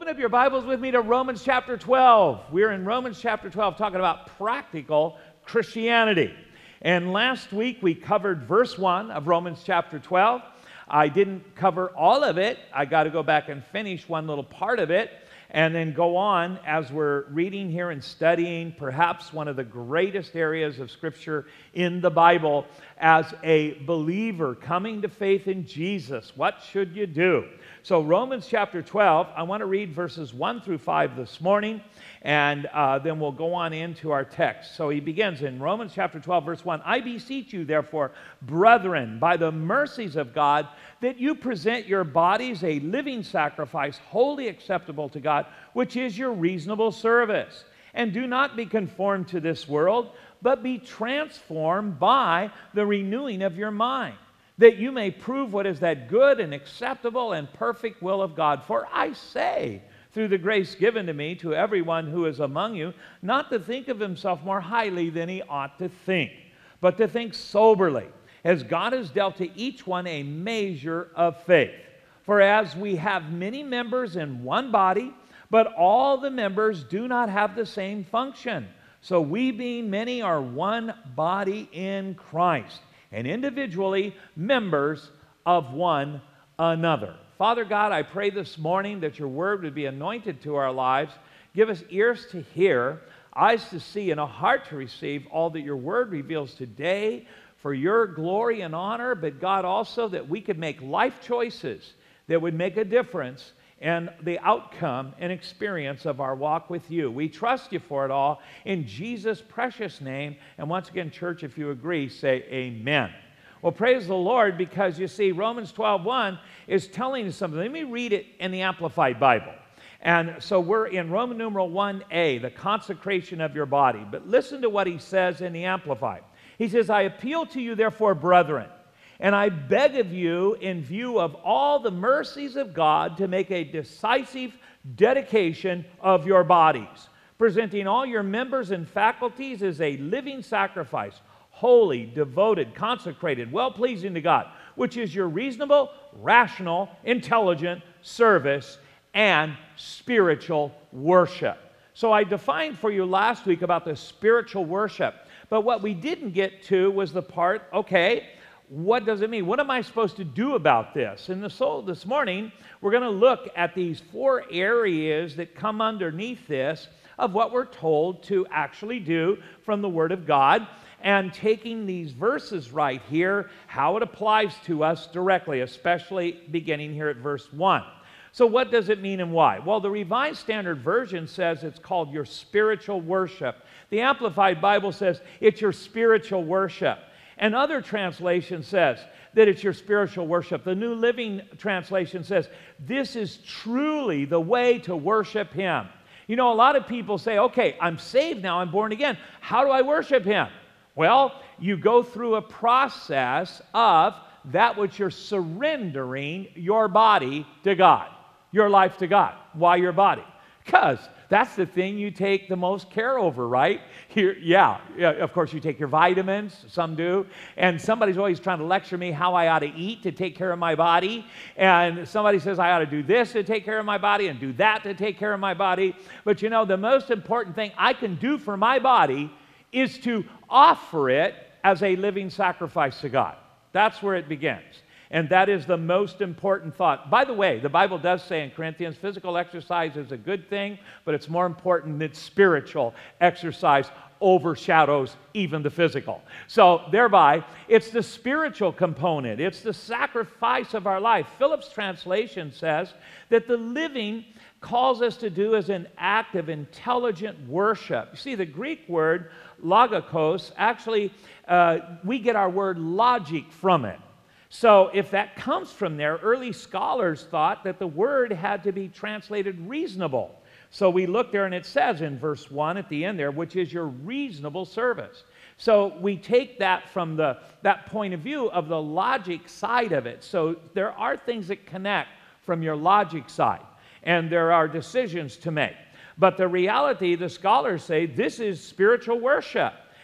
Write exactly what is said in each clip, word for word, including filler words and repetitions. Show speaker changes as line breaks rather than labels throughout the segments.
Open up your Bibles with me to Romans chapter twelve. We're in Romans chapter twelve talking about practical Christianity. And last week we covered verse one of Romans chapter twelve. I didn't cover all of it. I got to go back and finish one little part of it and then go on as we're reading here and studying perhaps one of the greatest areas of Scripture in the Bible as a believer coming to faith in Jesus. What should you do? So Romans chapter twelve, I want to read verses one through five this morning, and uh, then we'll go on into our text. So he begins in Romans chapter twelve, verse one, I beseech you, therefore, brethren, by the mercies of God, that you present your bodies a living sacrifice, wholly acceptable to God, which is your reasonable service. And do not be conformed to this world, but be transformed by the renewing of your mind, that you may prove what is that good and acceptable and perfect will of God. For I say, through the grace given to me, to everyone who is among you, not to think of himself more highly than he ought to think, but to think soberly, as God has dealt to each one a measure of faith. For as we have many members in one body, but all the members do not have the same function, so we being many are one body in Christ, and individually members of one another. Father God, I pray this morning that your word would be anointed to our lives. Give us ears to hear, eyes to see, and a heart to receive all that your word reveals today for your glory and honor, but God, also that we could make life choices that would make a difference in the outcome and experience of our walk with you. We trust you for it all in Jesus' precious name. And once again, church, if you agree, say amen. Well, praise the Lord, because you see, Romans twelve one is telling us something. Let me read it in the Amplified Bible. And so we're in Roman numeral one A, the consecration of your body. But listen to what he says in the Amplified. He says, I appeal to you, therefore, brethren, and I beg of you, in view of all the mercies of God, to make a decisive dedication of your bodies, presenting all your members and faculties as a living sacrifice, holy, devoted, consecrated, well-pleasing to God, which is your reasonable, rational, intelligent service and spiritual worship. So I defined for you last week about the spiritual worship, but what we didn't get to was the part, okay, what does it mean? What am I supposed to do about this? And so this morning, we're going to look at these four areas that come underneath this of what we're told to actually do from the Word of God, and taking these verses right here, how it applies to us directly, especially beginning here at verse one. So what does it mean and why? Well, the Revised Standard Version says it's called your spiritual worship. The Amplified Bible says it's your spiritual worship. And other translation says that it's your spiritual worship. The New Living Translation says this is truly the way to worship Him. You know, a lot of people say, okay, I'm saved now, I'm born again. How do I worship Him? Well, you go through a process of that which you're surrendering your body to God, your life to God. Why your body? Because that's the thing you take the most care over, right? Here, yeah, yeah, of course you take your vitamins, some do, and somebody's always trying to lecture me how I ought to eat to take care of my body, and somebody says I ought to do this to take care of my body and do that to take care of my body. But you know, the most important thing I can do for my body is to offer it as a living sacrifice to God. That's where it begins. And that is the most important thought. By the way, the Bible does say in Corinthians, physical exercise is a good thing, but it's more important that spiritual exercise overshadows even the physical. So thereby, it's the spiritual component. It's the sacrifice of our life. Phillips' translation says that the living calls us to do as an act of intelligent worship. You see, the Greek word logikos, actually, uh, we get our word logic from it. So if that comes from there, early scholars thought that the word had to be translated reasonable. So we look there and it says in verse one at the end there, which is your reasonable service. So we take that from the, that point of view of the logic side of it. So there are things that connect from your logic side, and there are decisions to make. But the reality, the scholars say, this is spiritual worship.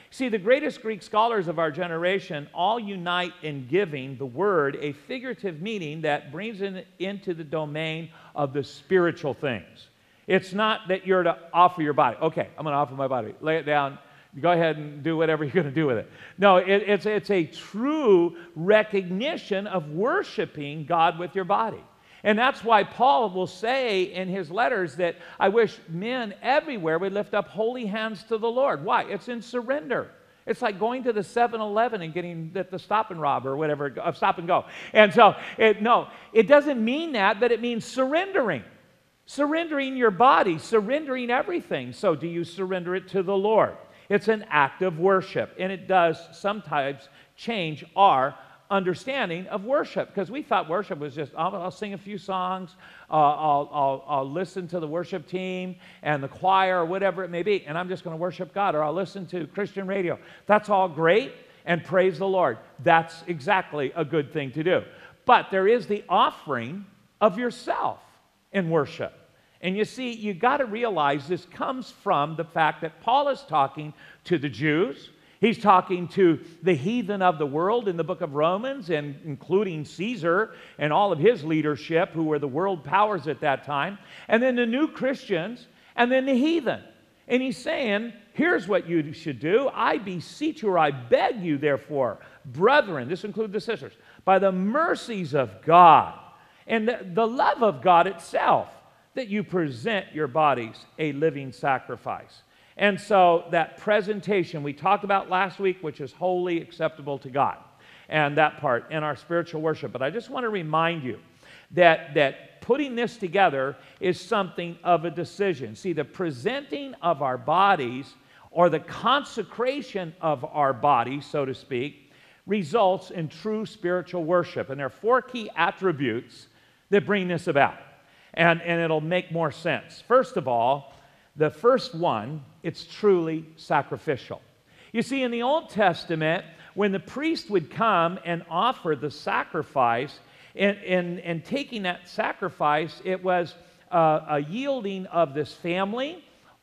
See, the greatest Greek scholars of our generation all unite in giving the word a figurative meaning that brings it into the domain of the spiritual things. It's not that you're to offer your body. Okay, I'm going to offer my body. Lay it down. Go ahead and do whatever you're going to do with it. No, it, it's, it's a true recognition of worshiping God with your body. And that's why Paul will say in his letters that I wish men everywhere would lift up holy hands to the Lord. Why? It's in surrender. It's like going to the seven eleven and getting the, the stop and rob or whatever, uh, stop and go. And so, it, no, it doesn't mean that, but it means surrendering. Surrendering your body, surrendering everything. So do you surrender it to the Lord? It's an act of worship, and it does sometimes change our understanding of worship, because we thought worship was just, I'll, I'll sing a few songs, uh, I'll, I'll, I'll listen to the worship team and the choir or whatever it may be, and I'm just going to worship God, or I'll listen to Christian radio. That's all great, and praise the Lord. That's exactly a good thing to do. But there is the offering of yourself in worship. And you see, you got to realize this comes from the fact that Paul is talking to the Jews. He's talking to the heathen of the world in the book of Romans, and including Caesar and all of his leadership, who were the world powers at that time, and then the new Christians, and then the heathen. And he's saying, here's what you should do. I beseech you, or I beg you, therefore, brethren, this includes the sisters, by the mercies of God and the, the love of God itself, that you present your bodies a living sacrifice. And so that presentation we talked about last week, which is wholly acceptable to God, and that part in our spiritual worship. But I just want to remind you that, that putting this together is something of a decision. See, the presenting of our bodies, or the consecration of our bodies, so to speak, results in true spiritual worship. And there are four key attributes that bring this about. And, and it'll make more sense. First of all, the first one, it's truly sacrificial. You see, in the Old Testament, when the priest would come and offer the sacrifice, and, and, and taking that sacrifice, it was uh, a yielding of this family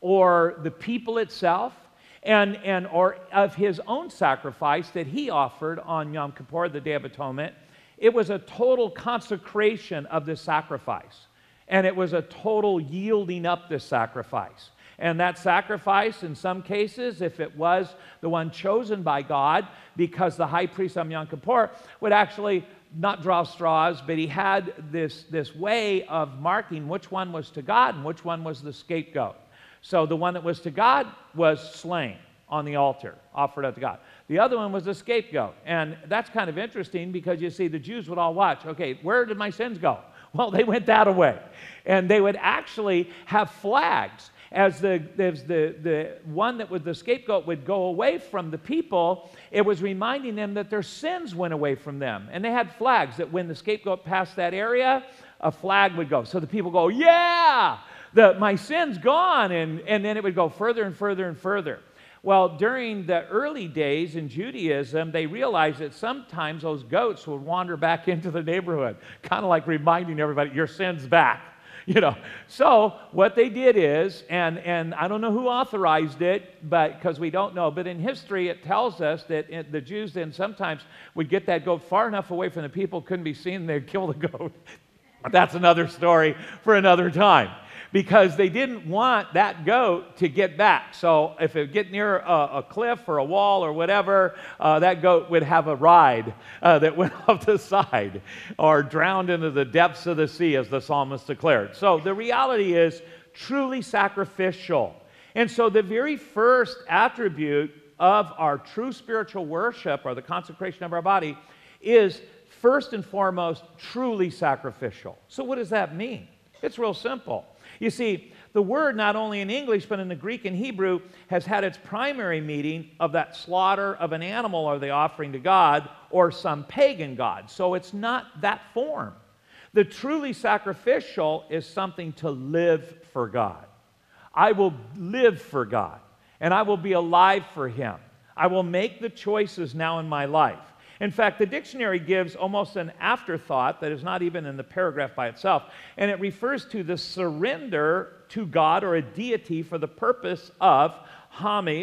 or the people itself, and, and or of his own sacrifice that he offered on Yom Kippur, the Day of Atonement. It was a total consecration of the sacrifice. And it was a total yielding up this sacrifice. And that sacrifice, in some cases, if it was the one chosen by God, because the high priest on Yom Kippur would actually not draw straws, but he had this, this way of marking which one was to God and which one was the scapegoat. So the one that was to God was slain on the altar, offered up to God. The other one was the scapegoat. And that's kind of interesting, because you see, the Jews would all watch, okay, where did my sins go? Well, they went that away. And they would actually have flags. As the, as the, the one that was the scapegoat would go away from the people, it was reminding them that their sins went away from them. And they had flags that when the scapegoat passed that area, a flag would go. So the people go, yeah, the, my sin's gone. And, and then it would go further and further and further. Well, during the early days in Judaism, they realized that sometimes those goats would wander back into the neighborhood, kind of like reminding everybody, your sin's back, you know. So what they did is, and, and I don't know who authorized it, but because we don't know, but in history it tells us that it, the Jews then sometimes would get that goat far enough away from the people, couldn't be seen, they'd kill the goat. That's another story for another time. Because they didn't want that goat to get back. So if it get near a, a cliff or a wall or whatever, uh, that goat would have a ride uh, that went off the side, or drowned into the depths of the sea, as the psalmist declared. So the reality is truly sacrificial. And so the very first attribute of our true spiritual worship, or the consecration of our body, is first and foremost truly sacrificial. So what does that mean? It's real simple. You see, the word, not only in English, but in the Greek and Hebrew, has had its primary meaning of that slaughter of an animal or the offering to God, or some pagan god. So it's not that form. The truly sacrificial is something to live for God. I will live for God, and I will be alive for Him. I will make the choices now in my life. In fact, the dictionary gives almost an afterthought that is not even in the paragraph by itself, and it refers to the surrender to God or a deity for the purpose of homage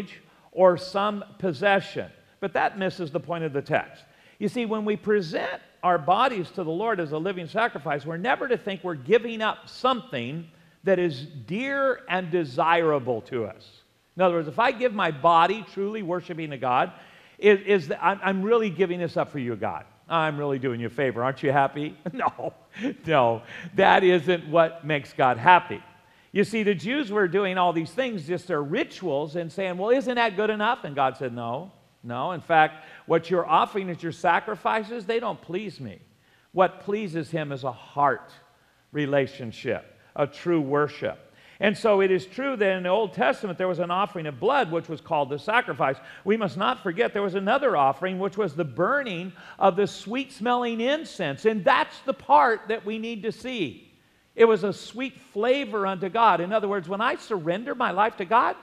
or some possession. But that misses the point of the text. You see, when we present our bodies to the Lord as a living sacrifice, we're never to think we're giving up something that is dear and desirable to us. In other words, if I give my body truly worshiping to God, is, is that I'm, I'm really giving this up for you, God. I'm really doing you a favor. Aren't you happy? No, no, that isn't what makes God happy. You see, the Jews were doing all these things, just their rituals, and saying, well, isn't that good enough? And God said, no, no. In fact, what you're offering as your sacrifices, they don't please me. What pleases him is a heart relationship, a true worship. And so it is true that in the Old Testament there was an offering of blood which was called the sacrifice. We must not forget there was another offering which was the burning of the sweet-smelling incense. And that's the part that we need to see. It was a sweet flavor unto God. In other words, when I surrender my life to God,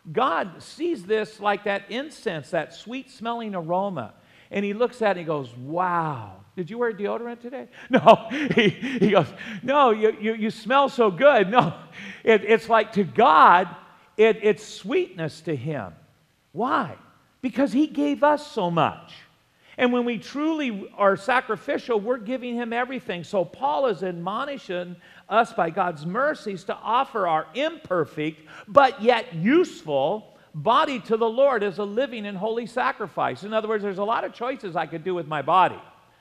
God sees this like that incense, that sweet-smelling aroma. And he looks at it and he goes, wow. Did you wear deodorant today? No. He, he goes, no, you, you, you smell so good. No. It, it's like to God, it, it's sweetness to him. Why? Because he gave us so much. And when we truly are sacrificial, we're giving him everything. So Paul is admonishing us by God's mercies to offer our imperfect but yet useful body to the Lord as a living and holy sacrifice. In other words, there's a lot of choices I could do with my body.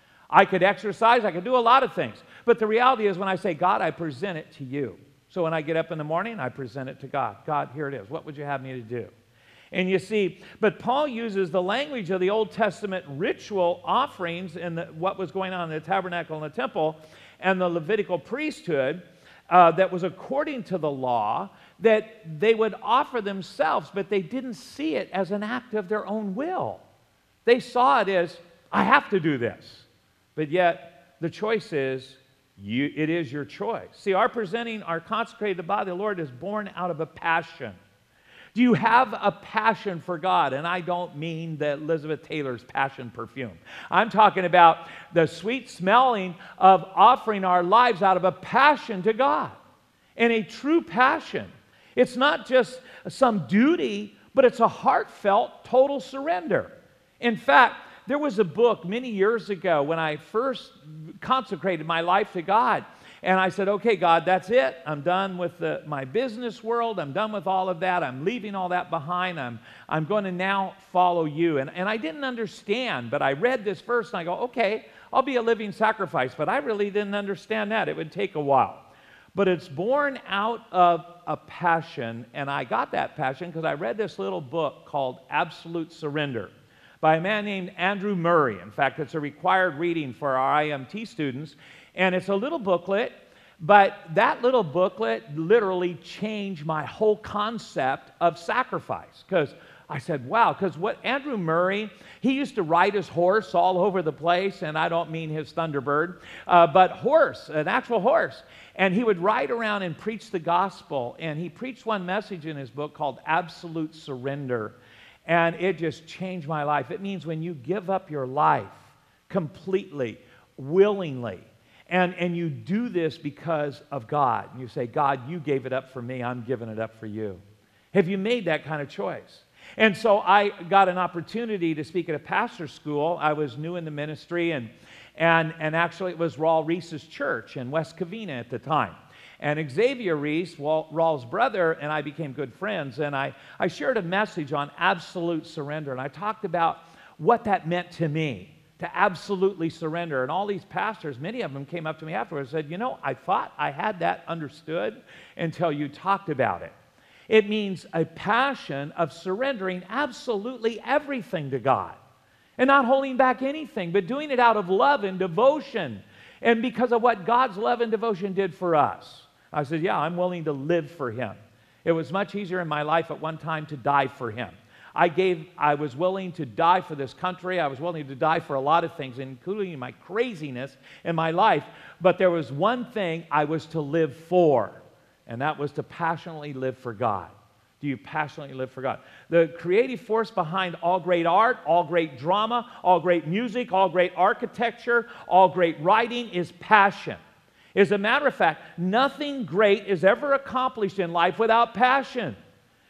I could exercise, I could do a lot of things. But the reality is when I say, God, I present it to you. So when I get up in the morning, I present it to God. God, here it is. What would you have me to do? And you see, but Paul uses the language of the Old Testament ritual offerings and the, what was going on in the tabernacle and the temple and the Levitical priesthood uh, that was according to the law, that they would offer themselves, but they didn't see it as an act of their own will. They saw it as, I have to do this. But yet, the choice is, you, it is your choice. See, our presenting our consecrated body of the Lord is born out of a passion. Do you have a passion for God? And I don't mean the Elizabeth Taylor's passion perfume. I'm talking about the sweet smelling of offering our lives out of a passion to God. And a true passion. It's not just some duty, but it's a heartfelt, total surrender. In fact, there was a book many years ago when I first consecrated my life to God. And I said, okay, God, that's it. I'm done with the, my business world. I'm done with all of that. I'm leaving all that behind. I'm, I'm going to now follow you. And, and I didn't understand, but I read this verse and I go, okay, I'll be a living sacrifice. But I really didn't understand that. It would take a while. But it's born out of a passion. And I got that passion because I read this little book called Absolute Surrender by a man named Andrew Murray. In fact, it's a required reading for our I M T students. And it's a little booklet, but that little booklet literally changed my whole concept of sacrifice. Because I said, wow, because what Andrew Murray, he used to ride his horse all over the place, and I don't mean his Thunderbird, uh, but horse, an actual horse. And he would ride around and preach the gospel. And he preached one message in his book called Absolute Surrender. And it just changed my life. It means when you give up your life completely, willingly, and, and you do this because of God. And you say, God, you gave it up for me. I'm giving it up for you. Have you made that kind of choice? And so I got an opportunity to speak at a pastor's school. I was new in the ministry, and, and, and actually it was Raul Reese's church in West Covina at the time. And Xavier Reese, Raul's brother, and I became good friends. And I, I shared a message on absolute surrender. And I talked about what that meant to me, to absolutely surrender. And all these pastors, many of them came up to me afterwards and said, you know, I thought I had that understood until you talked about it. It means a passion of surrendering absolutely everything to God. And not holding back anything, but doing it out of love and devotion. And because of what God's love and devotion did for us. I said, yeah, I'm willing to live for Him. It was much easier in my life at one time to die for Him. I gave, I was willing to die for this country. I was willing to die for a lot of things, including my craziness in my life. But there was one thing I was to live for, and that was to passionately live for God. Do you passionately live for God? The creative force behind all great art, all great drama, all great music, all great architecture, all great writing is passion. As a matter of fact, nothing great is ever accomplished in life without passion.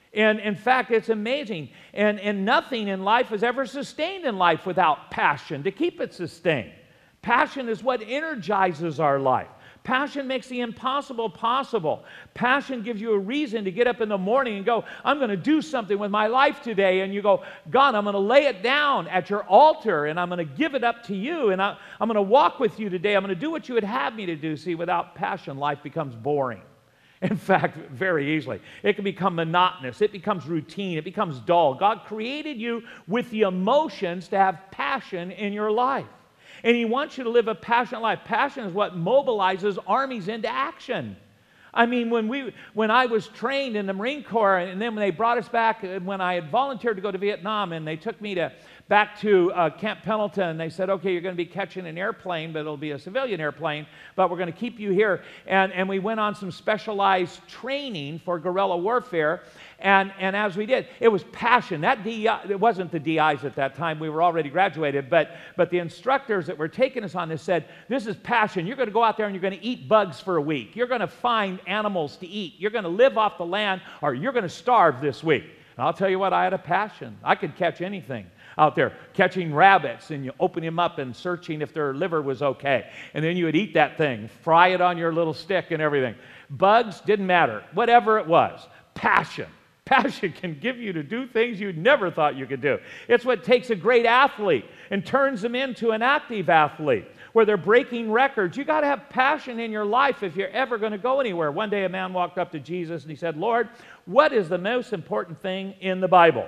And in fact, it's amazing. And, and nothing in life is ever sustained in life without passion to keep it sustained. Passion is what energizes our life. Passion makes the impossible possible. Passion gives you a reason to get up in the morning and go, I'm going to do something with my life today. And you go, God, I'm going to lay it down at your altar and I'm going to give it up to you. And I, I'm going to walk with you today. I'm going to do what you would have me to do. See, without passion, life becomes boring. In fact, very easily. It can become monotonous. It becomes routine. It becomes dull. God created you with the emotions to have passion in your life. And He wants you to live a passionate life. Passion is what mobilizes armies into action. I mean, when we, when I was trained in the Marine Corps, and then when they brought us back, when I had volunteered to go to Vietnam, and they took me to back to uh, Camp Pendleton, they said, okay, you're going to be catching an airplane, but it'll be a civilian airplane, but we're going to keep you here. And, and we went on some specialized training for guerrilla warfare, and, and as we did, it was passion. That D I, it wasn't the D Is at that time, we were already graduated, but, but the instructors that were taking us on this said, this is passion. You're going to go out there and you're going to eat bugs for a week. You're going to find animals to eat. You're going to live off the land, or you're going to starve this week. And I'll tell you what, I had a passion. I could catch anything out there, catching rabbits, and you open them up and searching if their liver was okay. And then you would eat that thing, fry it on your little stick and everything. Bugs, didn't matter. Whatever it was, passion. Passion can give you to do things you never thought you could do. It's what takes a great athlete and turns them into an active athlete, where they're breaking records. You got to have passion in your life if you're ever going to go anywhere. One day a man walked up to Jesus and he said, Lord, what is the most important thing in the Bible?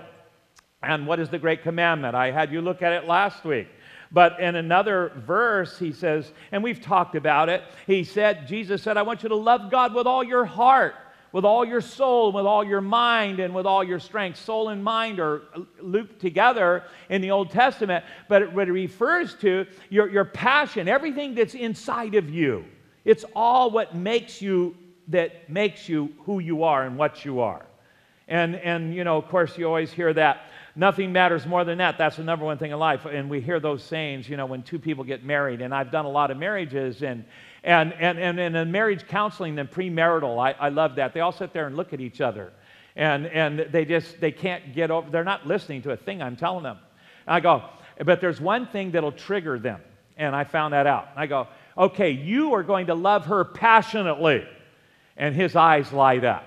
And what is the great commandment? I had you look at it last week. But in another verse, he says, and we've talked about it, he said, Jesus said, I want you to love God with all your heart, with all your soul, with all your mind, and with all your strength. Soul and mind are looped together in the Old Testament, but it, what it refers to your, your passion, everything that's inside of you. It's all what makes you, that makes you who you are and what you are. And, and you know, of course, you always hear that, nothing matters more than that. That's the number one thing in life. And we hear those sayings, you know, when two people get married. And I've done a lot of marriages, and and and, and, and in marriage counseling and premarital, I, I love that. They all sit there and look at each other. And and they just, they can't get over, they're not listening to a thing I'm telling them. And I go, but there's one thing that'll trigger them. And I found that out. I go, okay, you are going to love her passionately. And his eyes light up.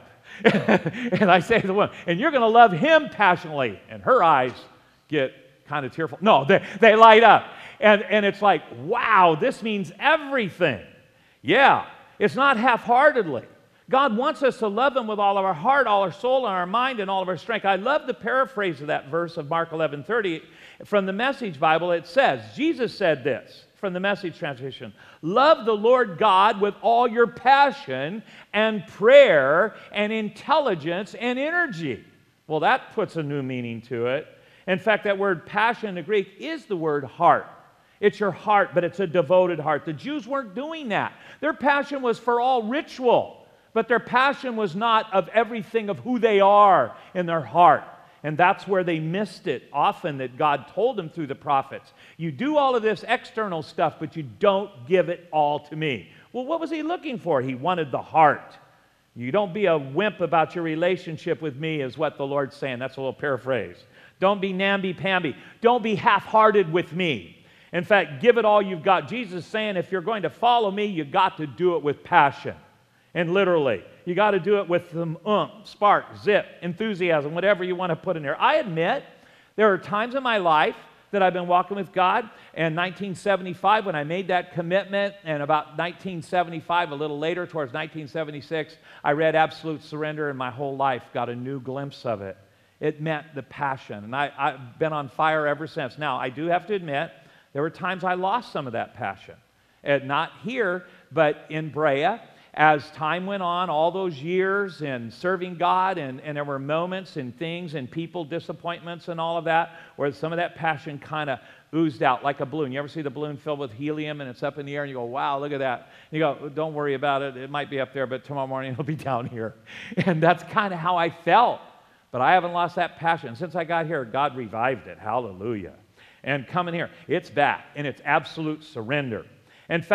And I say to the woman, and you're going to love him passionately. And her eyes get kind of tearful. No, they, they light up. And, and it's like, wow, this means everything. Yeah, it's not half-heartedly. God wants us to love Him with all of our heart, all our soul, and our mind, and all of our strength. I love the paraphrase of that verse of Mark eleven thirty. From the Message Bible, it says, Jesus said this, from the Message translation, love the Lord God with all your passion and prayer and intelligence and energy. Well, that puts a new meaning to it. In fact, that word passion in the Greek is the word heart. It's your heart, but it's a devoted heart. The Jews weren't doing that. Their passion was for all ritual, but their passion was not of everything of who they are in their heart. And that's where they missed it often, that God told them through the prophets. You do all of this external stuff, but you don't give it all to me. Well, what was He looking for? He wanted the heart. You don't be a wimp about your relationship with me, is what the Lord's saying. That's a little paraphrase. Don't be namby-pamby. Don't be half-hearted with me. In fact, give it all you've got. Jesus is saying, if you're going to follow me, you've got to do it with passion. And literally, you got to do it with some oomph, spark, zip, enthusiasm, whatever you want to put in there. I admit, there are times in my life that I've been walking with God. And nineteen seventy-five, when I made that commitment, and about nineteen seventy-five, a little later, towards nineteen seventy-six, I read Absolute Surrender, and my whole life got a new glimpse of it. It meant the passion. And I, I've been on fire ever since. Now, I do have to admit, there were times I lost some of that passion. And not here, but in Brea. As time went on, all those years in serving God, and, and there were moments and things and people, disappointments and all of that, where some of that passion kind of oozed out like a balloon. You ever see the balloon filled with helium and it's up in the air and you go, wow, look at that. And you go, don't worry about it. It might be up there, but tomorrow morning it'll be down here. And that's kind of how I felt. But I haven't lost that passion. Since I got here, God revived it. Hallelujah. And coming here, it's back, and it's absolute surrender. In fact,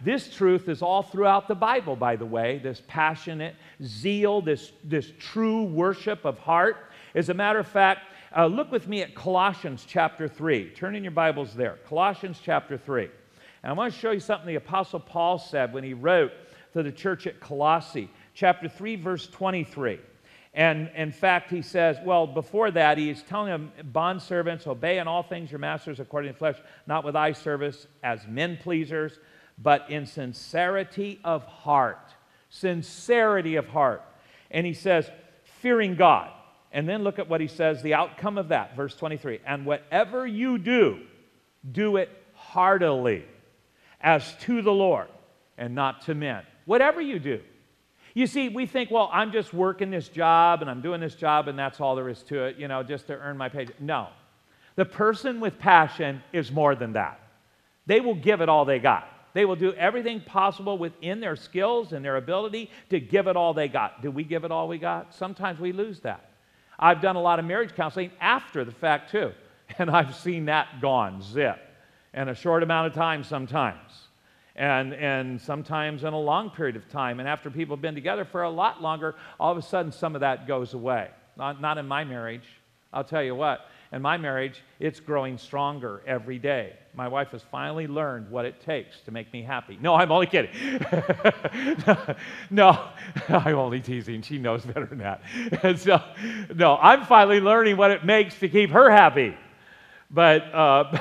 this truth is all throughout the Bible, by the way, this passionate zeal, this, this true worship of heart. As a matter of fact, uh, look with me at Colossians chapter three. Turn in your Bibles there. Colossians chapter three. And I want to show you something the Apostle Paul said when he wrote to the church at Colossae, chapter three, verse twenty-three. And in fact, he says, well, before that, he's telling them, bondservants, obey in all things your masters according to the flesh, not with eye service as men pleasers, but in sincerity of heart. Sincerity of heart. And he says, fearing God. And then look at what he says, the outcome of that, verse twenty-three. And whatever you do, do it heartily, as to the Lord and not to men. Whatever you do. You see, we think, well, I'm just working this job and I'm doing this job and that's all there is to it, you know, just to earn my pay. No. The person with passion is more than that. They will give it all they got. They will do everything possible within their skills and their ability to give it all they got. Do we give it all we got? Sometimes we lose that. I've done a lot of marriage counseling after the fact too, and I've seen that gone zip in a short amount of time sometimes, and, and sometimes in a long period of time. And after people have been together for a lot longer, all of a sudden some of that goes away. Not, not in my marriage. I'll tell you what, in my marriage, it's growing stronger every day. My wife has finally learned what it takes to make me happy. No, I'm only kidding. No, I'm only teasing. She knows better than that. And so, no, I'm finally learning what it makes to keep her happy. But, uh,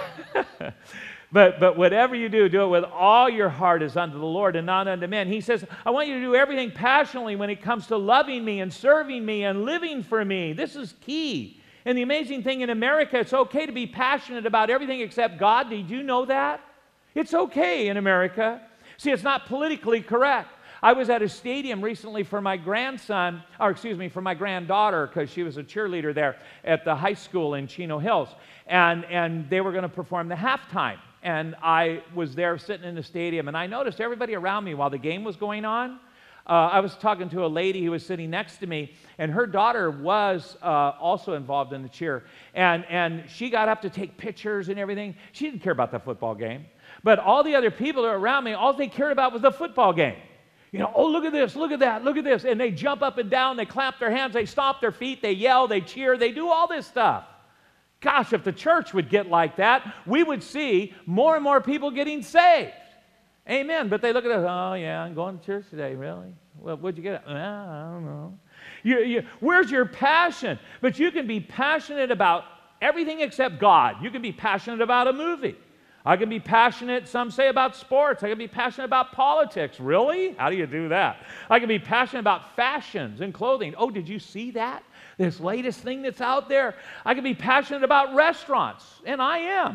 but, but whatever you do, do it with all your heart as unto the Lord and not unto men. He says, I want you to do everything passionately when it comes to loving me and serving me and living for me. This is key. And the amazing thing in America, it's okay to be passionate about everything except God. Did you know that? It's okay in America. See, it's not politically correct. I was at a stadium recently for my grandson, or excuse me, for my granddaughter, because she was a cheerleader there at the high school in Chino Hills. And, and they were going to perform the halftime. And I was there sitting in the stadium, and I noticed everybody around me while the game was going on. Uh, I was talking to a lady who was sitting next to me, and her daughter was uh, also involved in the cheer. And, and she got up to take pictures and everything. She didn't care about the football game. But all the other people around me, all they cared about was the football game. You know, oh, look at this, look at that, look at this. And they jump up and down, they clap their hands, they stomp their feet, they yell, they cheer, they do all this stuff. Gosh, if the church would get like that, we would see more and more people getting saved. Amen. But they look at us, oh, yeah, I'm going to church today, really? Well, what'd you get? Well, I don't know. You, you, where's your passion? But you can be passionate about everything except God. You can be passionate about a movie. I can be passionate, some say, about sports. I can be passionate about politics. Really? How do you do that? I can be passionate about fashions and clothing. Oh, did you see that? This latest thing that's out there? I can be passionate about restaurants, and I am.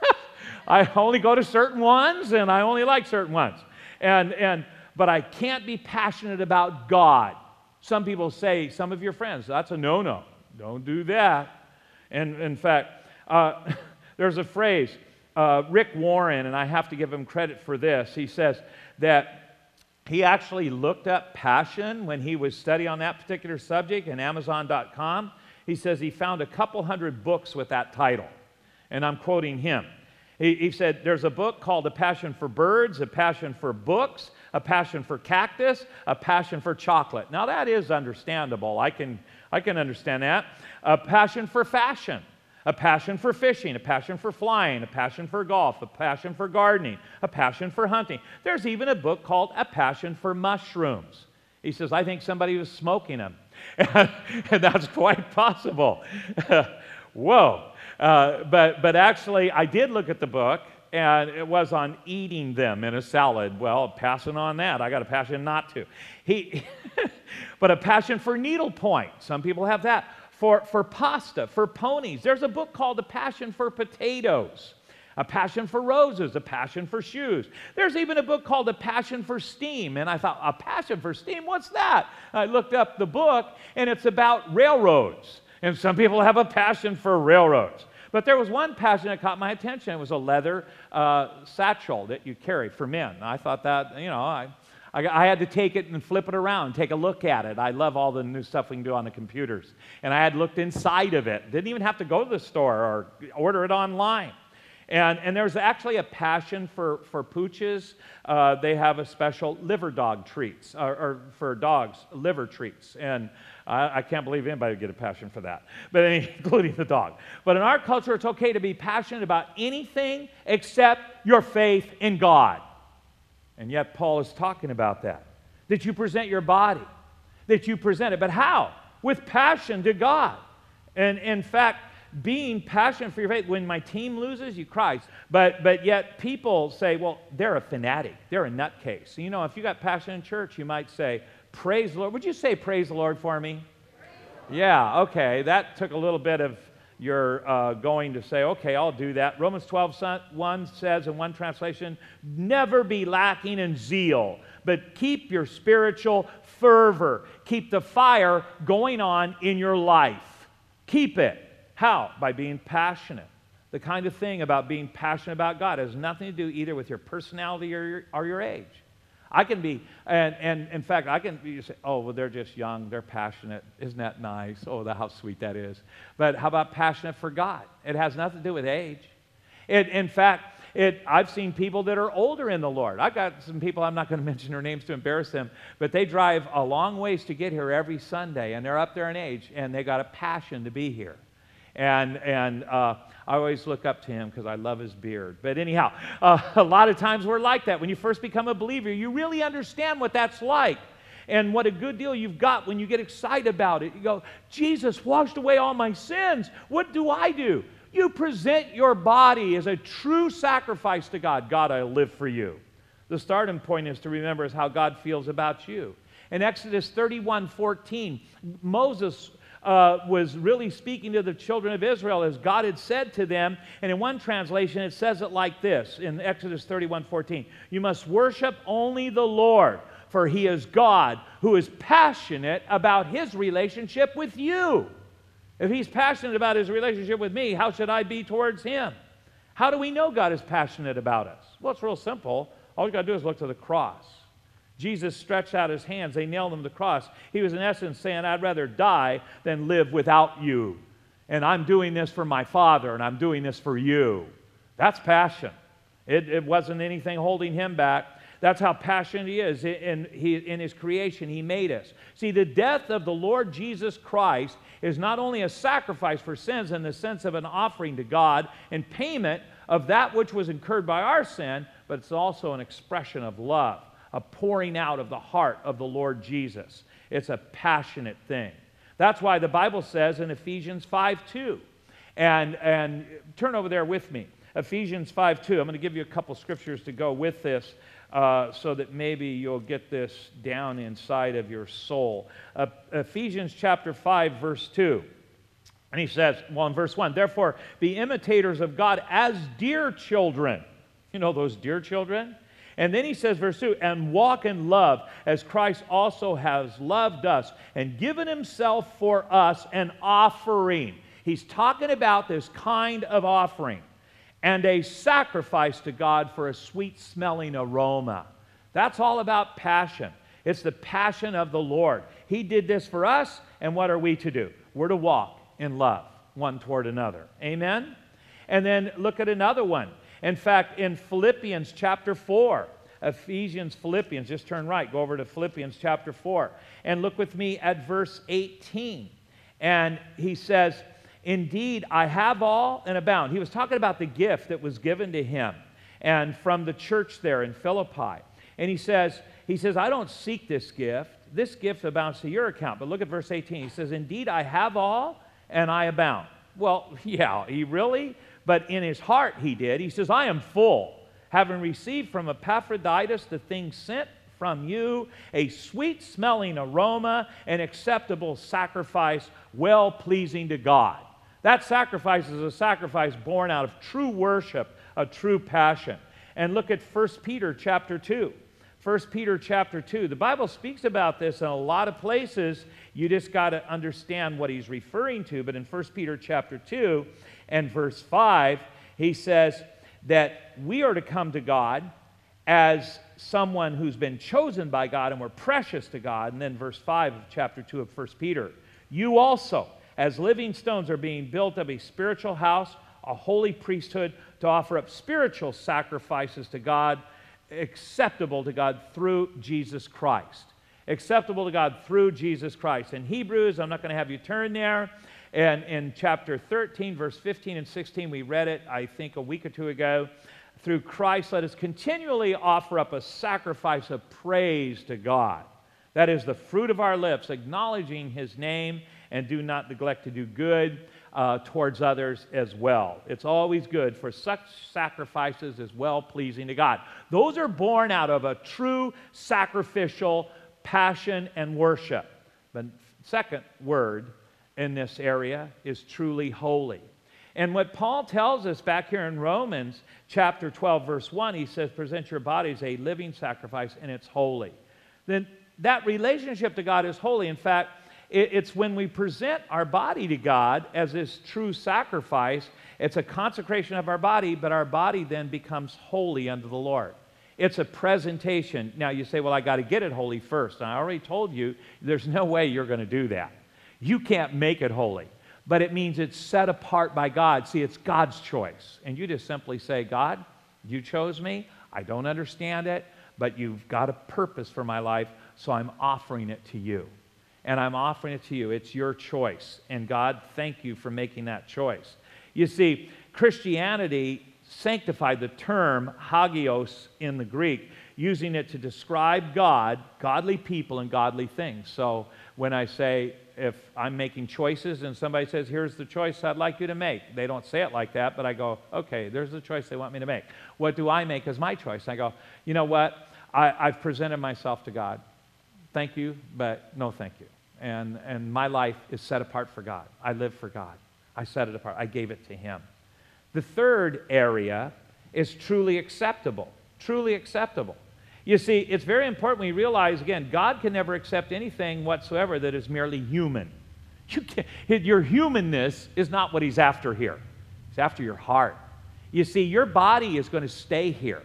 I only go to certain ones, and I only like certain ones. And, and, but I can't be passionate about God. Some people say, some of your friends, that's a no-no. Don't do that. And in fact, uh, there's a phrase, uh, Rick Warren, and I have to give him credit for this. He says that he actually looked up passion when he was studying on that particular subject in Amazon dot com. He says he found a couple hundred books with that title. And I'm quoting him. He, he said, there's a book called A Passion for Birds, A Passion for Books, A Passion for Cactus, A Passion for Chocolate. Now that is understandable. I can, I can understand that. A passion for fashion, a passion for fishing, a passion for flying, a passion for golf, a passion for gardening, a passion for hunting. There's even a book called A Passion for Mushrooms. He says, I think somebody was smoking them. And, and that's quite possible. Whoa. Uh, but, but actually, I did look at the book, and it was on eating them in a salad. Well, passing on that. I got a passion not to. He, but a passion for needlepoint. Some people have that. For, for pasta, for ponies. There's a book called A Passion for Potatoes. A Passion for Roses, A Passion for Shoes. There's even a book called A Passion for Steam. And I thought, A Passion for Steam? What's that? I looked up the book, and it's about railroads. And some people have a passion for railroads. But there was one passion that caught my attention. It was a leather uh, satchel that you carry for men. I thought that, you know, I, I, I had to take it and flip it around, take a look at it. I love all the new stuff we can do on the computers. And I had looked inside of it. Didn't even have to go to the store or order it online. And, and there's actually a passion for, for pooches. Uh, they have a special liver dog treats, or, or for dogs, liver treats. And I, I can't believe anybody would get a passion for that, but including the dog. But in our culture, it's okay to be passionate about anything except your faith in God. And yet Paul is talking about that, that you present your body, that you present it. But how? With passion to God. And in fact, being passionate for your faith. When my team loses, you cry. But, but yet people say, well, they're a fanatic. They're a nutcase. So, you know, if you got passion in church, you might say, praise the Lord. Would you say praise the Lord for me? Yeah, okay. That took a little bit of your uh, going to say, okay, I'll do that. Romans twelve one says in one translation, never be lacking in zeal, but keep your spiritual fervor. Keep the fire going on in your life. Keep it. How? By being passionate. The kind of thing about being passionate about God has nothing to do either with your personality or your, or your age. I can be, and, and in fact, I can you say, oh, well, they're just young, they're passionate. Isn't that nice? Oh, the, how sweet that is. But how about passionate for God? It has nothing to do with age. It, in fact, it, I've seen people that are older in the Lord. I've got some people, I'm not going to mention their names to embarrass them, but they drive a long ways to get here every Sunday, and they're up there in age, and they got a passion to be here. And, and uh, I always look up to him because I love his beard. But anyhow, uh, a lot of times we're like that. When you first become a believer, you really understand what that's like and what a good deal you've got when you get excited about it. You go, Jesus washed away all my sins. What do I do? You present your body as a true sacrifice to God. God, I live for you. The starting point is to remember is how God feels about you. In Exodus thirty-one fourteen, Moses Uh, was really speaking to the children of Israel as God had said to them. And in one translation, it says it like this in Exodus thirty-one fourteen. You must worship only the Lord, for he is God who is passionate about his relationship with you. If he's passionate about his relationship with me, how should I be towards him? How do we know God is passionate about us? Well, it's real simple. All you got to do is look to the cross. Jesus stretched out his hands. They nailed him to the cross. He was in essence saying, I'd rather die than live without you. And I'm doing this for my Father, and I'm doing this for you. That's passion. It, it wasn't anything holding him back. That's how passionate he is. In, he, in his creation, he made us. See, the death of the Lord Jesus Christ is not only a sacrifice for sins in the sense of an offering to God and payment of that which was incurred by our sin, but it's also an expression of love. A pouring out of the heart of the Lord Jesus. It's a passionate thing. That's why the Bible says in Ephesians five two, and, and turn over there with me, Ephesians five two. I'm going to give you a couple scriptures to go with this uh, so that maybe you'll get this down inside of your soul. Uh, Ephesians chapter five, verse two. And he says, well, in verse one, therefore be imitators of God as dear children. You know those dear children? And then he says, verse two, and walk in love as Christ also has loved us and given himself for us an offering. He's talking about this kind of offering and a sacrifice to God for a sweet-smelling aroma. That's all about passion. It's the passion of the Lord. He did this for us, and what are we to do? We're to walk in love one toward another. Amen? And then look at another one. In fact, in Philippians chapter four, Ephesians, Philippians, just turn right, go over to Philippians chapter four, and look with me at verse eighteen. And he says, indeed, I have all and abound. He was talking about the gift that was given to him and from the church there in Philippi. And he says, he says, I don't seek this gift. This gift abounds to your account. But look at verse eighteen. He says, indeed, I have all and I abound. Well, yeah, he really... But in his heart he did. He says, I am full, having received from Epaphroditus the things sent from you, a sweet-smelling aroma, an acceptable sacrifice, well-pleasing to God. That sacrifice is a sacrifice born out of true worship, a true passion. And look at First Peter chapter two. First Peter chapter two. The Bible speaks about this in a lot of places. You just got to understand what he's referring to. But in First Peter chapter two and verse five, he says that we are to come to God as someone who's been chosen by God and we're precious to God. And then verse five of chapter two of First Peter. You also, as living stones, are being built up a spiritual house, a holy priesthood, to offer up spiritual sacrifices to God, acceptable to God through Jesus Christ. Acceptable to God through Jesus Christ. In Hebrews, I'm not going to have you turn there, and in chapter thirteen, verse fifteen and sixteen, we read it, I think, a week or two ago. Through Christ, let us continually offer up a sacrifice of praise to God. That is the fruit of our lips, acknowledging His name, and do not neglect to do good uh, towards others as well. It's always good, for such sacrifices is well-pleasing to God. Those are born out of a true sacrificial passion and worship. The second word in this area is truly holy. And what Paul tells us back here in Romans chapter twelve, verse one, he says, present your bodies a living sacrifice, and it's holy. Then that relationship to God is holy. In fact, it's when we present our body to God as this true sacrifice, it's a consecration of our body, but our body then becomes holy unto the Lord. It's a presentation. Now you say, well, I got to get it holy first. And I already told you, there's no way you're going to do that. You can't make it holy. But it means it's set apart by God. See, it's God's choice. And you just simply say, God, you chose me. I don't understand it, but you've got a purpose for my life, so I'm offering it to you. And I'm offering it to you. It's your choice. And God, thank you for making that choice. You see, Christianity sanctified the term hagios in the Greek, using it to describe God, godly people, and godly things. So when I say, if I'm making choices and somebody says, here's the choice I'd like you to make, they don't say it like that, but I go, okay, there's the choice they want me to make. What do I make as my choice? I go, you know what? I, I've presented myself to God. Thank you, but no thank you. And, and my life is set apart for God. I live for God. I set it apart. I gave it to Him. The third area is truly acceptable. Truly acceptable. You see, it's very important we realize, again, God can never accept anything whatsoever that is merely human. You can't, your humanness is not what He's after here. He's after your heart. You see, your body is going to stay here,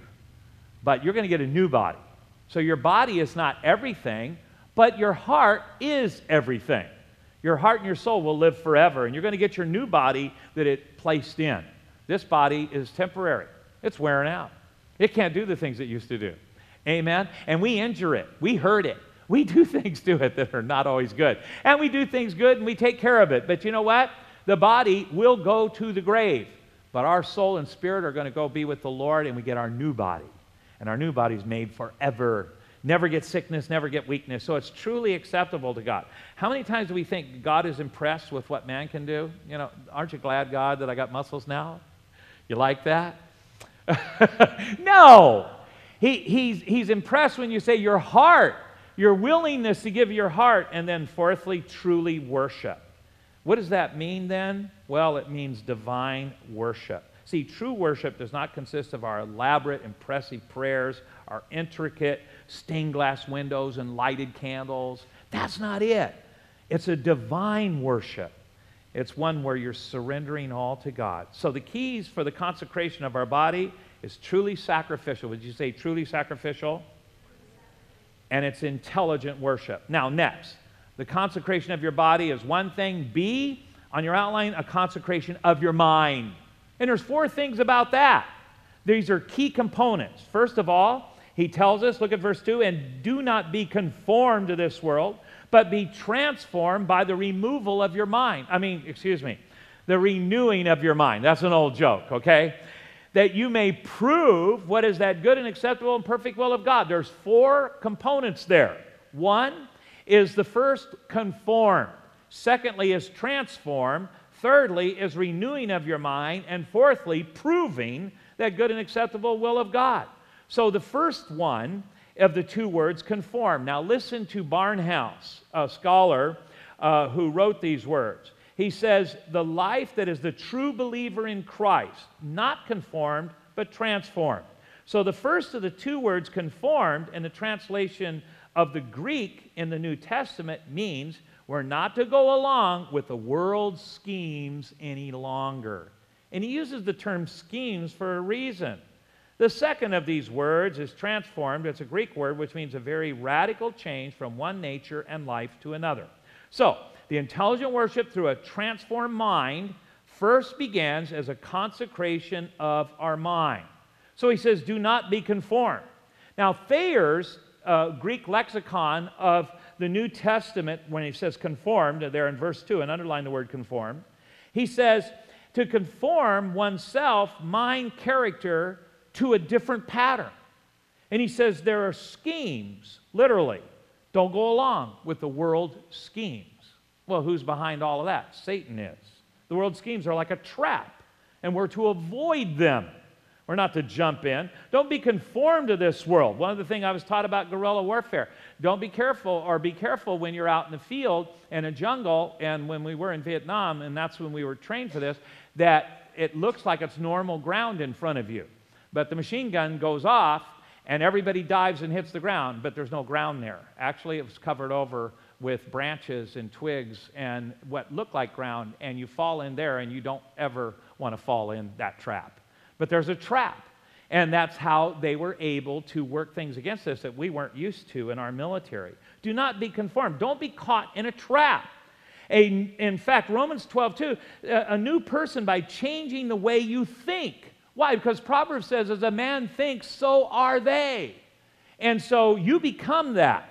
but you're going to get a new body. So your body is not everything, but your heart is everything. Your heart and your soul will live forever, and you're going to get your new body that it placed in. This body is temporary. It's wearing out. It can't do the things it used to do. Amen? And we injure it. We hurt it. We do things to it that are not always good. And we do things good and we take care of it. But you know what? The body will go to the grave. But our soul and spirit are going to go be with the Lord, and we get our new body. And our new body is made forever. Never get sickness, never get weakness. So it's truly acceptable to God. How many times do we think God is impressed with what man can do? You know, aren't you glad, God, that I got muscles now? You like that? No! He, he's, he's impressed when you say your heart, your willingness to give your heart, and then fourthly, truly worship. What does that mean then? Well, it means divine worship. See, true worship does not consist of our elaborate, impressive prayers, our intricate stained glass windows and lighted candles. That's not it. It's a divine worship. It's one where you're surrendering all to God. So the keys for the consecration of our body is truly sacrificial. Would you say truly sacrificial? And it's intelligent worship. Now, next, the consecration of your body is one thing. B, on your outline, a consecration of your mind. And there's four things about that. These are key components. First of all, he tells us, look at verse two, and do not be conformed to this world, but be transformed by the removal of your mind. I mean, excuse me, the renewing of your mind. That's an old joke, okay? That you may prove what is that good and acceptable and perfect will of God. There's four components there. One is the first, conform. Secondly is transform. Thirdly is renewing of your mind. And fourthly, proving that good and acceptable will of God. So the first one of the two words, conform. Now listen to Barnhouse, a scholar uh, who wrote these words. He says, the life that is the true believer in Christ, not conformed, but transformed. So the first of the two words, conformed, in the translation of the Greek in the New Testament means we're not to go along with the world's schemes any longer. And he uses the term schemes for a reason. The second of these words is transformed. It's a Greek word which means a very radical change from one nature and life to another. So, the intelligent worship through a transformed mind first begins as a consecration of our mind. So he says, do not be conformed. Now, Thayer's uh, Greek lexicon of the New Testament, when he says conformed, there in verse two, and underline the word conformed, he says, to conform oneself, mind, character, to a different pattern. And he says there are schemes, literally. Don't go along with the world schemes. Well, who's behind all of that? Satan is. The world schemes are like a trap, and we're to avoid them. We're not to jump in. Don't be conformed to this world. One of the things I was taught about guerrilla warfare, don't be careful, or be careful when you're out in the field in a jungle, and when we were in Vietnam, and that's when we were trained for this, that it looks like it's normal ground in front of you. But the machine gun goes off, and everybody dives and hits the ground, but there's no ground there. Actually, it was covered over with branches and twigs and what looked like ground, and you fall in there, and you don't ever want to fall in that trap. But there's a trap, and that's how they were able to work things against us that we weren't used to in our military. Do not be conformed. Don't be caught in a trap. A, in fact, Romans twelve two, a, a new person by changing the way you think. Why? Because Proverbs says, as a man thinks, so are they. And so you become that.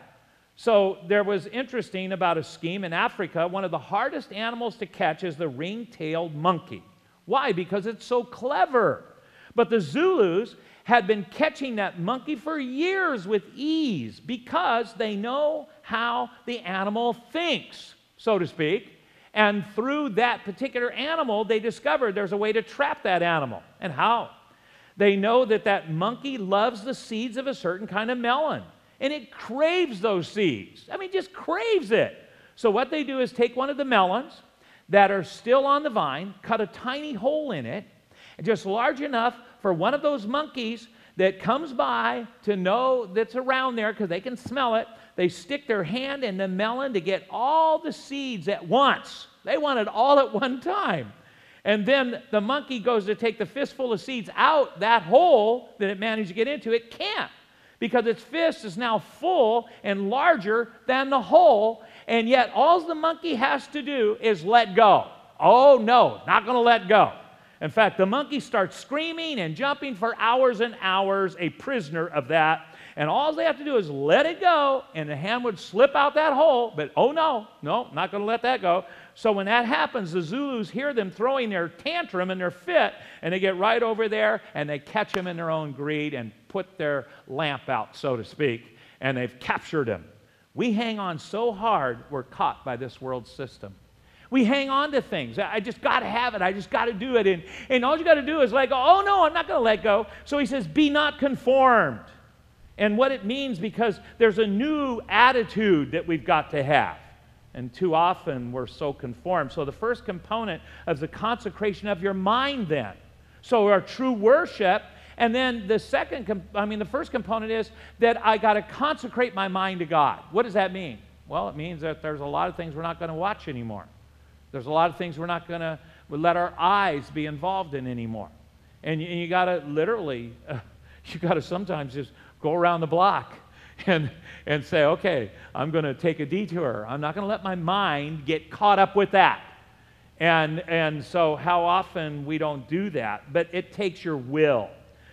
So there was interesting about a scheme in Africa. One of the hardest animals to catch is the ring-tailed monkey. Why? Because it's so clever. But the Zulus had been catching that monkey for years with ease because they know how the animal thinks, so to speak. And through that particular animal, they discovered there's a way to trap that animal. And how? They know that that monkey loves the seeds of a certain kind of melon. And it craves those seeds. I mean, just craves it. So what they do is take one of the melons that are still on the vine, cut a tiny hole in it, just large enough for one of those monkeys that comes by to know that's around there because they can smell it. They stick their hand in the melon to get all the seeds at once. They want it all at one time. And then the monkey goes to take the fistful of seeds out that hole that it managed to get into. It can't, because its fist is now full and larger than the hole, and yet all the monkey has to do is let go. Oh no, not going to let go. In fact, the monkey starts screaming and jumping for hours and hours, a prisoner of that. And all they have to do is let it go, and the hand would slip out that hole. But oh no, no, not going to let that go. So when that happens, the Zulus hear them throwing their tantrum and their fit, and they get right over there, and they catch them in their own greed and put their lamp out, so to speak, and they've captured him. We hang on so hard, we're caught by this world system. We hang on to things. I just got to have it. I just got to do it. And, and all you got to do is like, oh, no, I'm not going to let go. So he says, be not conformed. And what it means, because there's a new attitude that we've got to have. And too often we're so conformed. So the first component of the consecration of your mind then. So our true worship. And then the second, I mean, the first component is that I got to consecrate my mind to God. What does that mean? Well, it means that there's a lot of things we're not going to watch anymore. There's a lot of things we're not going to let our eyes be involved in anymore. And you, and you got to literally, uh, you got to sometimes just go around the block and, and say, okay, I'm going to take a detour. I'm not going to let my mind get caught up with that. And, and so how often we don't do that, but it takes your will.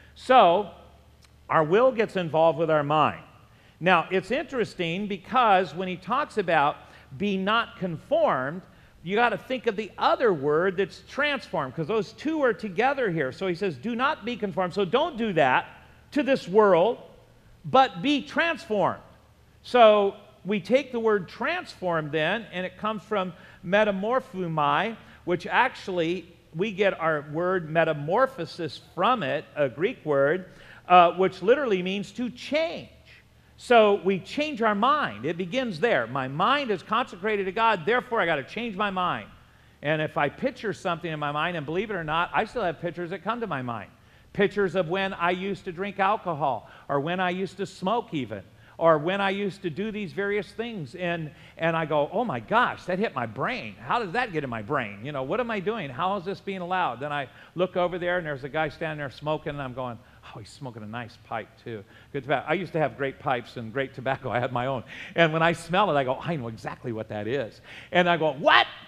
So our will gets involved with our mind. Now, it's interesting because when he talks about be not conformed, you got to think of the other word that's transformed, because those two are together here. So he says, do not be conformed. So don't do that to this world, but be transformed. So we take the word transformed then, and it comes from metamorphomai, which actually we get our word metamorphosis from it, a Greek word, uh, which literally means to change. So we change our mind. It begins there. My mind is consecrated to God, therefore I got to change my mind. And if I picture something in my mind, and believe it or not, I still have pictures that come to my mind. Pictures of when I used to drink alcohol, or when I used to smoke even, or when I used to do these various things. And, and I go, oh my gosh, that hit my brain. How does that get in my brain? You know, what am I doing? How is this being allowed? Then I look over there, and there's a guy standing there smoking, and I'm going, oh, he's smoking a nice pipe too. Good tobacco. I used to have great pipes and great tobacco. I had my own. And when I smell it, I go, I know exactly what that is. And I go, what?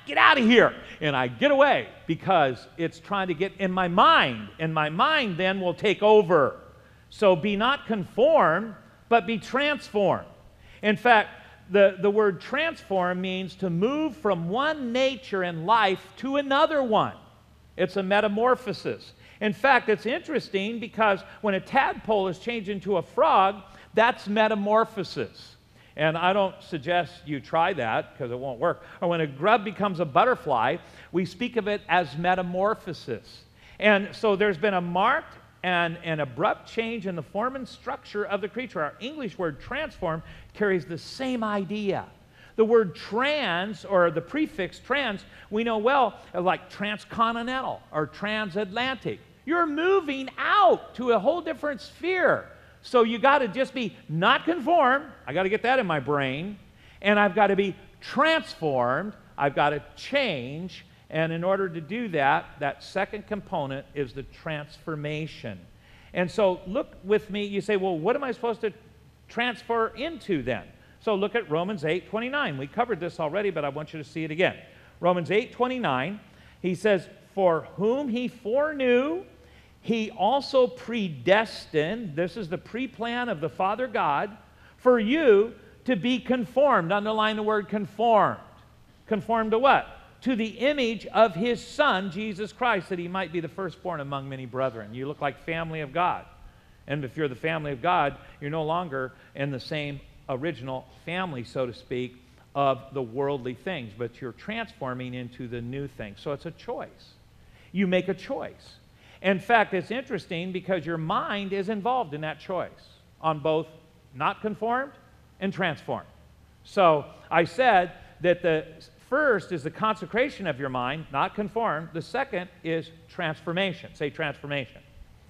get out of here. And I get away because it's trying to get in my mind. And my mind then will take over. So be not conformed, but be transformed. In fact, the, the word transform means to move from one nature in life to another one. It's a metamorphosis. In fact, it's interesting because when a tadpole is changed into a frog, that's metamorphosis. And I don't suggest you try that because it won't work. Or when a grub becomes a butterfly, we speak of it as metamorphosis. And so there's been a marked and an abrupt change in the form and structure of the creature. Our English word transform carries the same idea. The word trans, or the prefix trans, we know well, like transcontinental or transatlantic. You're moving out to a whole different sphere. So you got to just be not conformed. I got to get that in my brain. And I've got to be transformed. I've got to change. And in order to do that, that second component is the transformation. And so look with me. You say, well, what am I supposed to transfer into then? So look at Romans eight twenty-nine. We covered this already, but I want you to see it again. Romans eight twenty-nine, he says, for whom he foreknew, he also predestined. This is the pre-plan of the Father God for you to be conformed. Underline the word conformed. Conformed to what? To the image of his Son, Jesus Christ, that he might be the firstborn among many brethren. You look like family of God. And if you're the family of God, you're no longer in the same original family, so to speak, of the worldly things, but you're transforming into the new thing. So it's a choice. You make a choice. In fact, it's interesting because your mind is involved in that choice on both not conformed and transformed. So I said that the first is the consecration of your mind, not conformed. The second is transformation. Say transformation.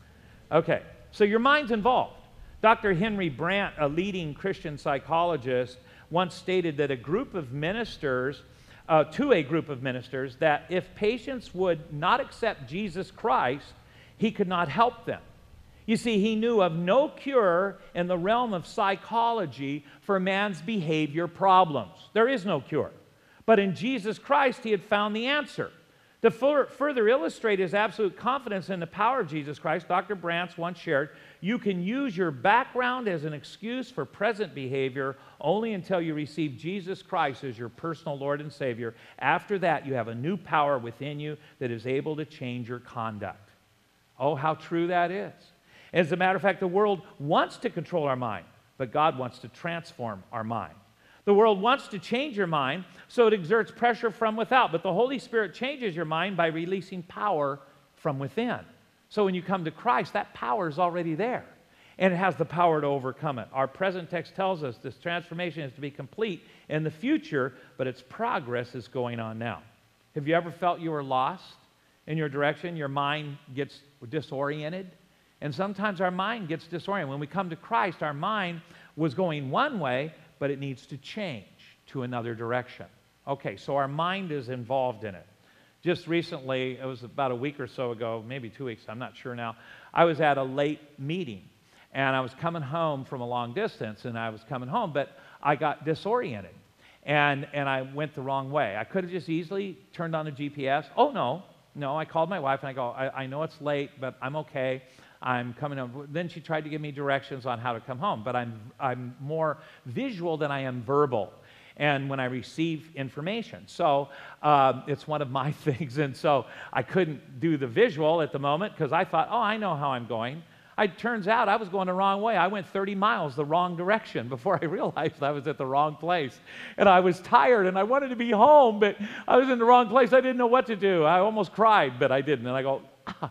Okay, so your mind's involved. Doctor Henry Brandt, a leading Christian psychologist, once stated that a group of ministers, uh, to a group of ministers, that if patients would not accept Jesus Christ, he could not help them. You see, he knew of no cure in the realm of psychology for man's behavior problems. There is no cure. But in Jesus Christ, he had found the answer. To further illustrate his absolute confidence in the power of Jesus Christ, Doctor Brandt once shared, you can use your background as an excuse for present behavior only until you receive Jesus Christ as your personal Lord and Savior. After that, you have a new power within you that is able to change your conduct. Oh, how true that is. As a matter of fact, the world wants to control our mind, but God wants to transform our mind. The world wants to change your mind, so it exerts pressure from without. But the Holy Spirit changes your mind by releasing power from within. So when you come to Christ, that power is already there. And it has the power to overcome it. Our present text tells us this transformation is to be complete in the future, but its progress is going on now. Have you ever felt you were lost in your direction? Your mind gets disoriented? And sometimes our mind gets disoriented. When we come to Christ, our mind was going one way, but it needs to change to another direction. Okay, so our mind is involved in it. Just recently, it was about a week or so ago, maybe two weeks, I'm not sure now, I was at a late meeting, and I was coming home from a long distance, and I was coming home, but I got disoriented, and, and I went the wrong way. I could have just easily turned on the G P S. Oh, no, no, I called my wife, and I go, I, I know it's late, but I'm okay. I'm coming home. Then she tried to give me directions on how to come home, but I'm, I'm more visual than I am verbal, and when I receive information. So um, it's one of my things, and so I couldn't do the visual at the moment because I thought, oh, I know how I'm going. It turns out I was going the wrong way. I went thirty miles the wrong direction before I realized I was at the wrong place. And I was tired, and I wanted to be home, but I was in the wrong place. I didn't know what to do. I almost cried, but I didn't. And I go,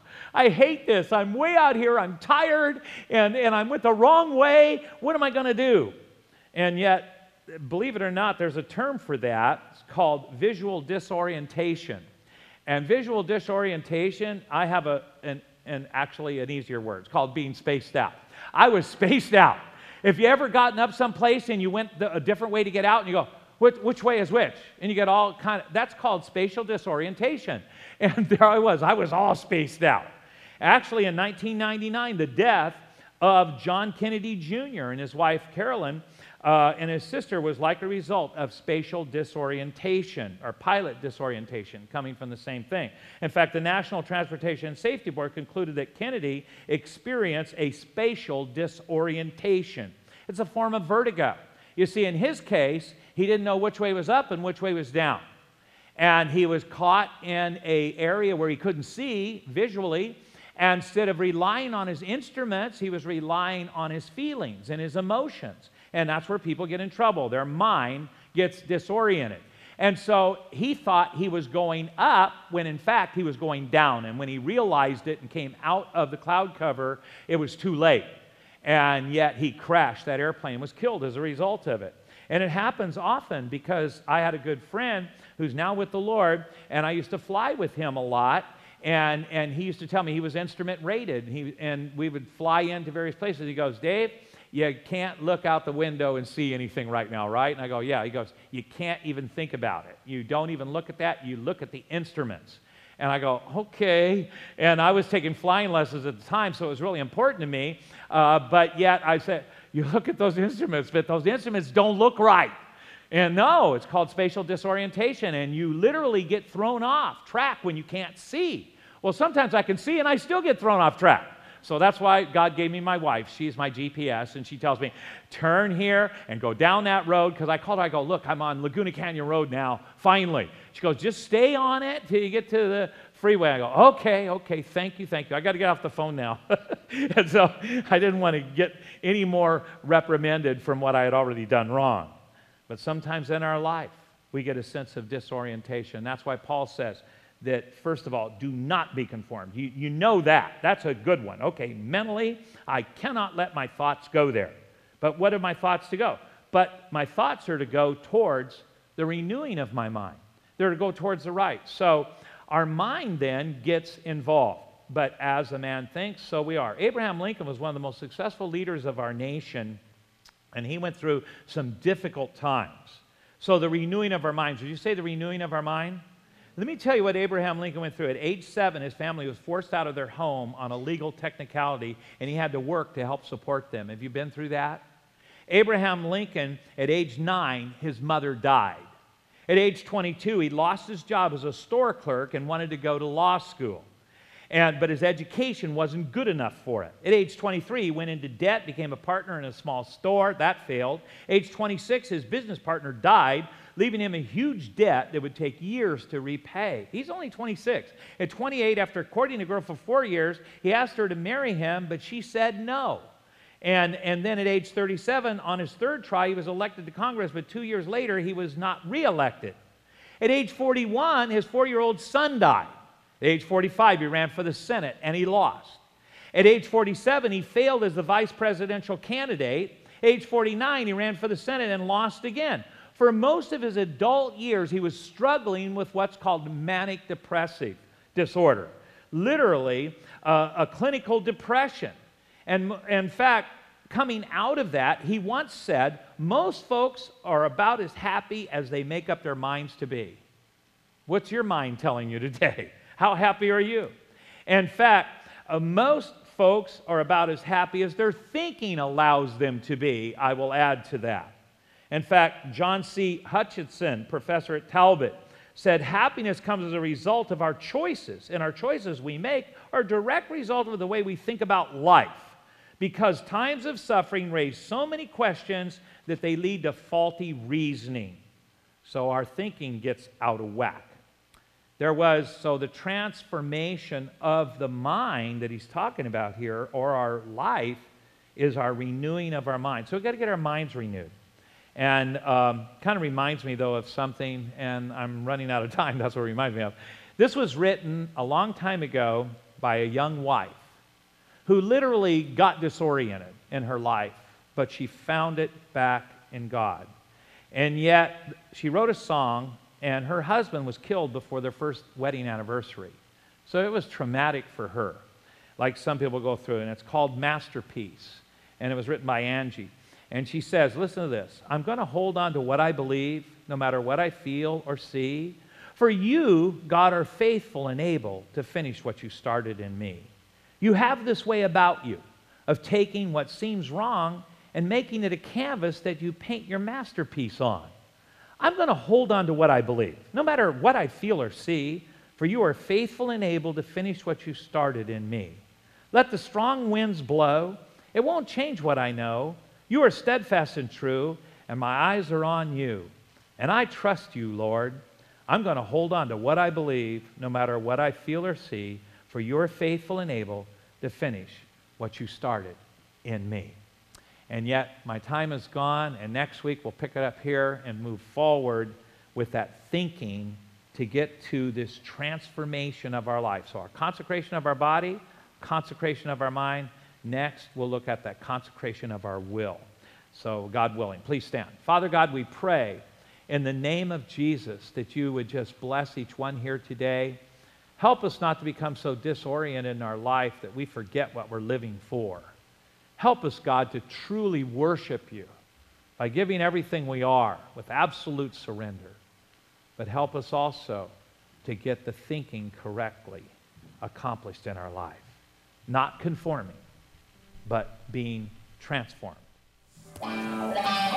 I hate this. I'm way out here. I'm tired, and, and I'm with the wrong way. What am I going to do? And yet, believe it or not, there's a term for that. It's called visual disorientation. And visual disorientation, I have a, an, an actually an easier word. It's called being spaced out. I was spaced out. If you ever gotten up someplace and you went the, a different way to get out, and you go, which, which way is which? And you get all kind of, that's called spatial disorientation. And there I was. I was all spaced out. Actually, in nineteen ninety-nine, the death of John Kennedy Junior and his wife, Carolyn, Uh, and his sister was like a result of spatial disorientation or pilot disorientation coming from the same thing. In fact, the National Transportation Safety Board concluded that Kennedy experienced a spatial disorientation. It's a form of vertigo. You see, in his case, he didn't know which way was up and which way was down. And he was caught in an area where he couldn't see visually. And instead of relying on his instruments, he was relying on his feelings and his emotions. And that's where people get in trouble. Their mind gets disoriented. And so he thought he was going up when in fact he was going down. And when he realized it and came out of the cloud cover, it was too late. And yet he crashed. That airplane was killed as a result of it. And it happens often because I had a good friend who's now with the Lord, and I used to fly with him a lot. And, and he used to tell me he was instrument rated. And, he, and we would fly into various places. He goes, Dave, you can't look out the window and see anything right now, right? And I go, yeah. He goes, you can't even think about it. You don't even look at that. You look at the instruments. And I go, okay. And I was taking flying lessons at the time, so it was really important to me. Uh, but yet I said, you look at those instruments, but those instruments don't look right. And no, it's called spatial disorientation, and you literally get thrown off track when you can't see. Well, sometimes I can see, and I still get thrown off track. So that's why God gave me my wife. She's my G P S, and she tells me, turn here and go down that road, because I called her, I go, look, I'm on Laguna Canyon Road now, finally. She goes, just stay on it till you get to the freeway. I go, okay, okay, thank you, thank you. I got to get off the phone now. And so I didn't want to get any more reprimanded from what I had already done wrong. But sometimes in our life, we get a sense of disorientation. That's why Paul says that, first of all, do not be conformed. You, you know that. That's a good one. Okay, mentally, I cannot let my thoughts go there. But what are my thoughts to go? But my thoughts are to go towards the renewing of my mind. They're to go towards the right. So our mind then gets involved. But as a man thinks, so we are. Abraham Lincoln was one of the most successful leaders of our nation, and he went through some difficult times. So the renewing of our minds. Would you say the renewing of our mind? Let me tell you what Abraham Lincoln went through. At age seven, his family was forced out of their home on a legal technicality, and he had to work to help support them. Have you been through that? Abraham Lincoln, at age nine, his mother died. At age twenty-two, he lost his job as a store clerk and wanted to go to law school. And, but his education wasn't good enough for it. At age twenty-three, he went into debt, became a partner in a small store. That failed. Age twenty-six, his business partner died, leaving him a huge debt that would take years to repay. He's only twenty-six. At twenty-eight, after courting a girl for four years, he asked her to marry him, but she said no. And, and then at age thirty-seven, on his third try, he was elected to Congress, but two years later, he was not reelected. At age forty-one, his four-year-old son died. At age forty-five, he ran for the Senate, and he lost. At age forty-seven, he failed as the vice presidential candidate. At age forty-nine, he ran for the Senate and lost again. For most of his adult years, he was struggling with what's called manic depressive disorder, literally uh, a clinical depression. And in fact, coming out of that, he once said, most folks are about as happy as they make up their minds to be. What's your mind telling you today? How happy are you? In fact, uh, most folks are about as happy as their thinking allows them to be. I will add to that. In fact, John C. Hutchinson, professor at Talbot, said happiness comes as a result of our choices, and our choices we make are a direct result of the way we think about life, because times of suffering raise so many questions that they lead to faulty reasoning. So our thinking gets out of whack. There was, so the transformation of the mind that he's talking about here, or our life, is our renewing of our mind. So we've got to get our minds renewed. And um, kind of reminds me, though, of something, and I'm running out of time, that's what it reminds me of. This was written a long time ago by a young wife who literally got disoriented in her life, but she found it back in God. And yet, she wrote a song, and her husband was killed before their first wedding anniversary. So it was traumatic for her, like some people go through, and it's called Masterpiece, and it was written by Angie. And she says, listen to this, I'm going to hold on to what I believe, no matter what I feel or see. For you, God, are faithful and able to finish what you started in me. You have this way about you of taking what seems wrong and making it a canvas that you paint your masterpiece on. I'm going to hold on to what I believe, no matter what I feel or see, for you are faithful and able to finish what you started in me. Let the strong winds blow. It won't change what I know. You are steadfast and true, and my eyes are on you. And I trust you, Lord. I'm going to hold on to what I believe, no matter what I feel or see, for you are faithful and able to finish what you started in me. And yet, my time is gone, and next week we'll pick it up here and move forward with that thinking to get to this transformation of our life. So our consecration of our body, consecration of our mind. Next, we'll look at that consecration of our will. So God willing, please stand. Father God, we pray in the name of Jesus that you would just bless each one here today. Help us not to become so disoriented in our life that we forget what we're living for. Help us, God, to truly worship you by giving everything we are with absolute surrender. But help us also to get the thinking correctly accomplished in our life. Not conforming, but being transformed.